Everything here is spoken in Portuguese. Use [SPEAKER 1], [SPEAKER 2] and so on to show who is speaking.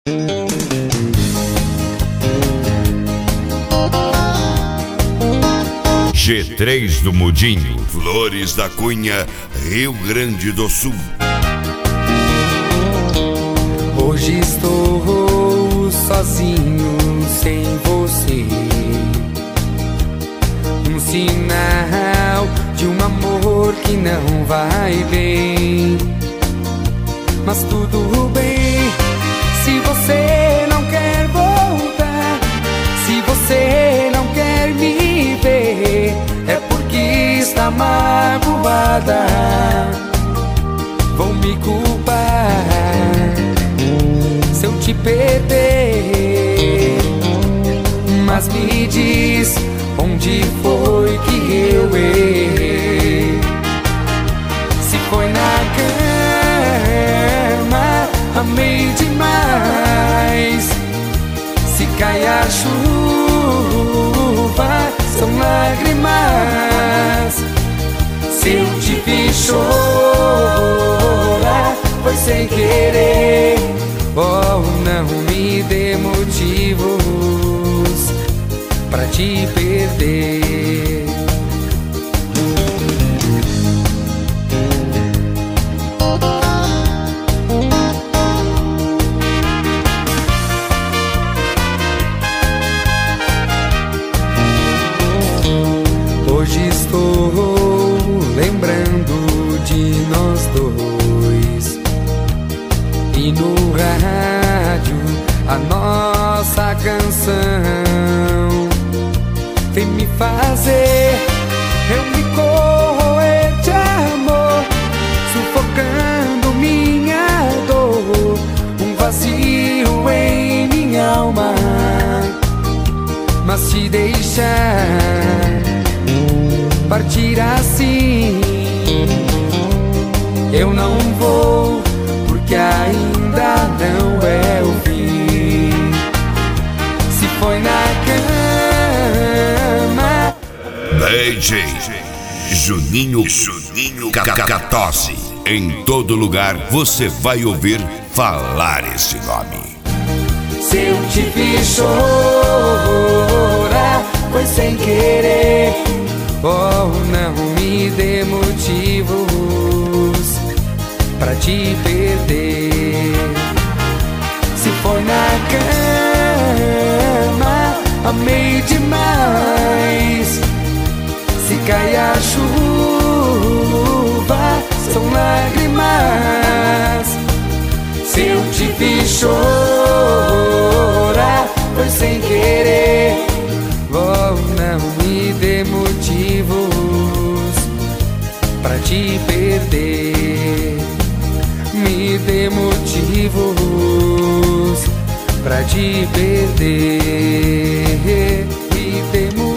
[SPEAKER 1] G3 do Mudinho, Flores da Cunha, Rio Grande do Sul.
[SPEAKER 2] Hoje estou sozinho sem você, um sinal de um amor que não vai bem. Mas tudo bem, se você não quer voltar, se você não quer me ver, é porque está magoada. Vou me culpar se eu te perder, mas me diz onde foi que eu errei. Se foi na cama, amei demais. Se cai a chuva, são lágrimas. Se eu te fiz chorar, foi sem querer. Oh, não me dê motivos pra te perder. Hoje estou lembrando de nós dois, e no rádio a nossa canção vem me fazer eu me corroer de amor, sufocando minha dor, um vazio em minha alma. Mas te deixar partir assim eu não vou, porque ainda não é o fim. Se foi na cama,
[SPEAKER 1] DJ Juninho Cacatosse. Em todo lugar você vai ouvir falar esse nome.
[SPEAKER 2] se eu te fiz chorar, foi sem querer. Oh, não me dê motivos pra te perder. Se foi na cama, amei demais. Se cai a chuva, são lágrimas. Se eu te fiz chorar, foi sem querer. Oh, não me dê motivos pra te perder. Me dê motivos pra te perder. Me dê motivos